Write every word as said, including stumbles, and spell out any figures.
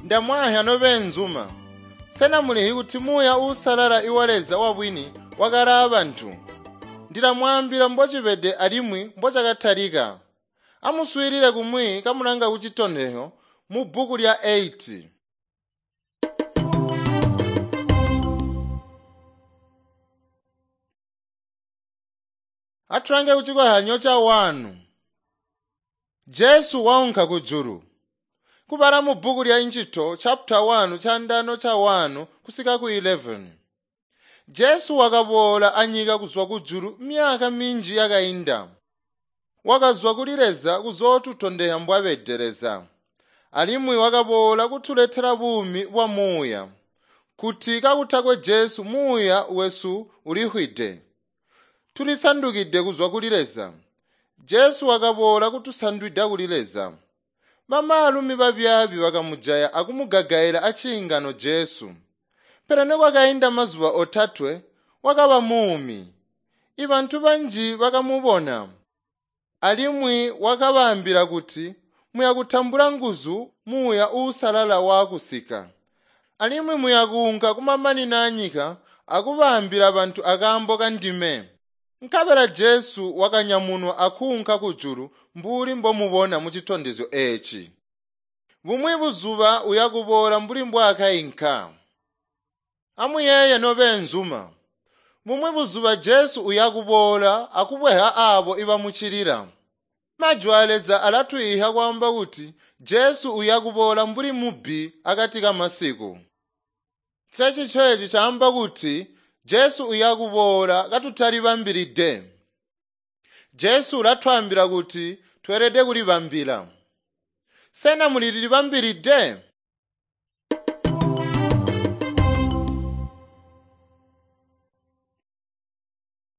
ndamwaha nobe nzuma sena mulihi kuti muya usalala iwaleza wabwini wakala abantu ndilamwambira mbochipede alimwi mbochakathalika amuswirire kumwi kamulanga kuchitondeho mu buku lya eight. Atrange kuchikohanyo cha wanu Jesu waunka kujuru kubara mu buku lya Inchito chapter one cha ndano cha one kusika ku eleven. Jesu wakabola anyika kuzwa kujuru myaka minji yakainda wakazwa kulileza kuzotu tondeha mbwabedereza alimwi wakabola kutulethera bumi bwa muya kuti kakuthakwe Jesu muya wesu ulihwide tulisandukide kuzwa kulileza. Jesu wakabola kutusandwida kulileza mamalumi babyabi wakamujaya akumugagaira achingano Jesu perane kwakainda mazuwa otatwe wakaba mumi ibantu banji wakamubona alimwi wakabambira kuti muya kutambula nguzu muya usalala wakusika alimwi muya kuunka kumamani nanyika akubambira abantu akambo kandime nkabera Jesu wakanyamunwa akunka kujuru mbuli mbomubona muchitondezo echi bumwi buzuba uyakubola mbuli mbwakainka amuyeye nobe nzuma bumwi buzuba Jesu uyakubola akubweha abo iba muchirira majwaleza alatuiha kwamba kuti Jesu uyakubola mbuli mubi akatika masiku chechi chechi chamba kuti Jesu uyakubola katutali bambiride. Jesu ulatwambira kuti twerede kuli bambira sena mulili bambiride